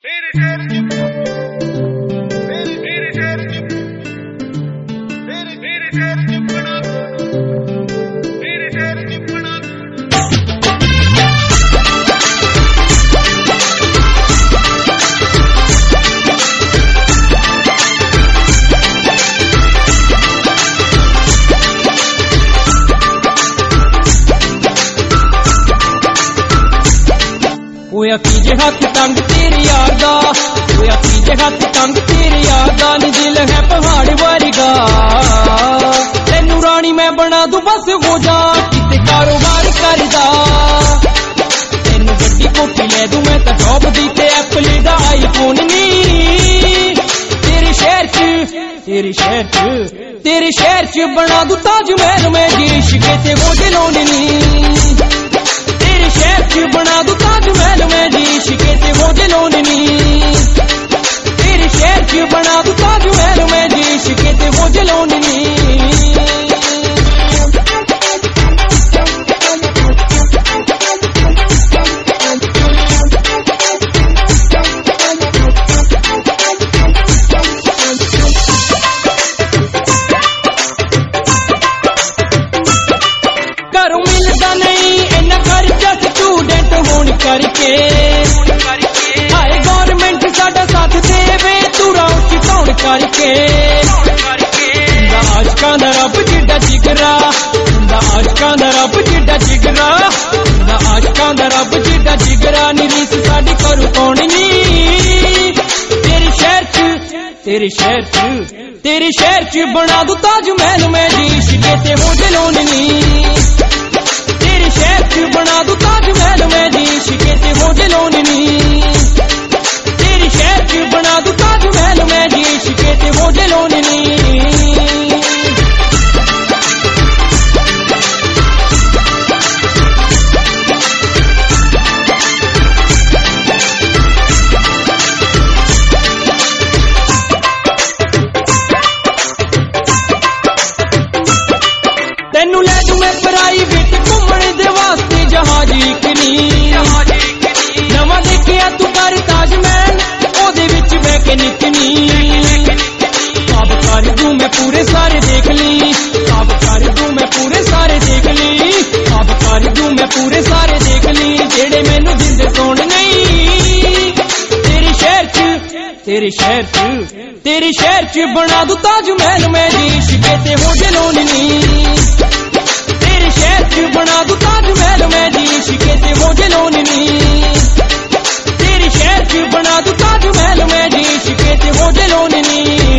होया कीजे हाथ तंग तेरी यार दा, होया कीजे हाथ तंग तेरी यार दा, नी दिल है पहाड़ वर्गा। तेनू रानी मैं बना दूं बस हो जा, किते कारोबार करदा। तेनू गड्डी कोठी ले दूं मैं तां जॉब दी ते एप्पल दा आईफोन नी। तेरे शहर च बना दूं ताजमहल मैं देश के ते वो दिलों नी। तेरे शहर च बना दूं ताजमहल मैं देश के ते वो दिलों नी। तेरे शहर च बना दूं ताजमहल मैं देश के ते वो दिलों नी। करके हाय गवर्नमेंट साडा साथ देवे तुरा उच्च तौड़ करके। आजका दा रब जिड्डा जिगरा, आजका दा रब जिड्डा जिगरा, आजका दा रब जिड्डा जिगरा, नी रीस साडी करू कौन नी। तेरे शहर च बना दूं ताजमहल मैं देश के ते वो दिलों नी। तेरे शहर च बना दूं ताजमहल मैं देश के ते वो दिलों नी। तेरे शहर च बना दूं ताजमहल मैं देश के ते वो दिलों नी। तेनू ले दूं मैं प्राइवेट घूमने दे वास्ते जहाज इकनी। नवा देखिया तू कर ताजमहल ओदे विच बह के निकनी। काब कर दूं मैं पूरे सारे देख ली, काब कर दूं मैं पूरे सारे देख ली, काब कर दूं मैं पूरे सारे देख ली, जेड़े मैनू दिंदे सोण नहीं। तेरे शहर च बना दूं ताजमहल मैं देश के ते वो दिलों नी। तेरे शहर च बना दूं ताजमहल मैं देश के ते वो दिलों नी। तेरे शहर च बना दूं ताजमहल मैं देश के ते वो दिलों नी।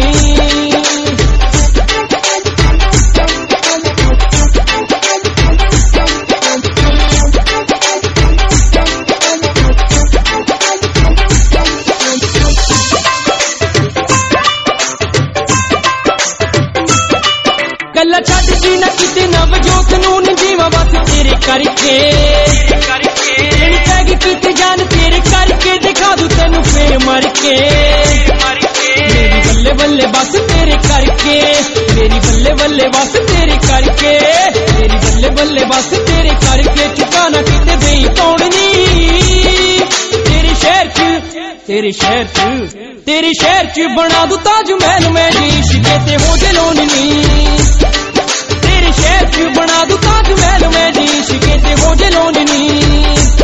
गल्ला छड्ड जी ना किते नवजोत नूं नी जीवा बस तेरे करके। जेड़ी पैगी कीती जान तेरे करके, दिखा दूं तैनू फिर मर के। मेरी बल्ले बल्ले बस तेरे करके, मेरी बल्ले बल्ले बस तेरे करके, मेरी बल्ले बल्ले बस तेरे करके, चुकाना किते बेई तोड़नी। तेरे शहर च बना दूं ताजमहल मैं देश के ते वो दिलों नी। तेरे शहर च बना दूं ताजमहल मैं देश के ते वो दिलों नी।